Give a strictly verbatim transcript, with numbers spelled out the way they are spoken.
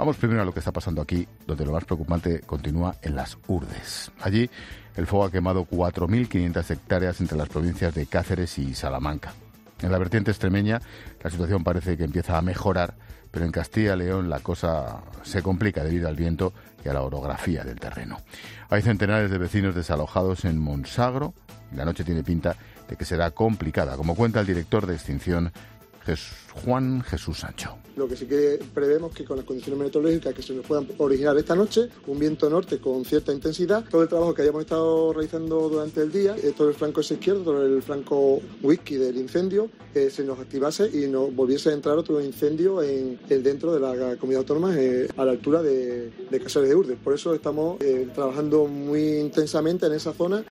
Vamos primero a lo que está pasando aquí, donde lo más preocupante continúa en las Urdes. Allí el fuego ha quemado cuatro mil quinientas hectáreas entre las provincias de Cáceres y Salamanca. En la vertiente extremeña la situación parece que empieza a mejorar, pero en Castilla y León la cosa se complica debido al viento y a la orografía del terreno. Hay centenares de vecinos desalojados en Monsagro y la noche tiene pinta de que será complicada, como cuenta el director de extinción, Juan Jesús Sancho. Lo que sí que prevemos que con las condiciones meteorológicas que se nos puedan originar esta noche, un viento norte con cierta intensidad, todo el trabajo que hayamos estado realizando durante el día, eh, todo el flanco izquierdo, todo el flanco whisky del incendio, eh, se nos activase y nos volviese a entrar otro incendio en, en dentro de la comunidad autónoma eh, a la altura de, de Casares de Urdes. Por eso estamos eh, trabajando muy intensamente en esa zona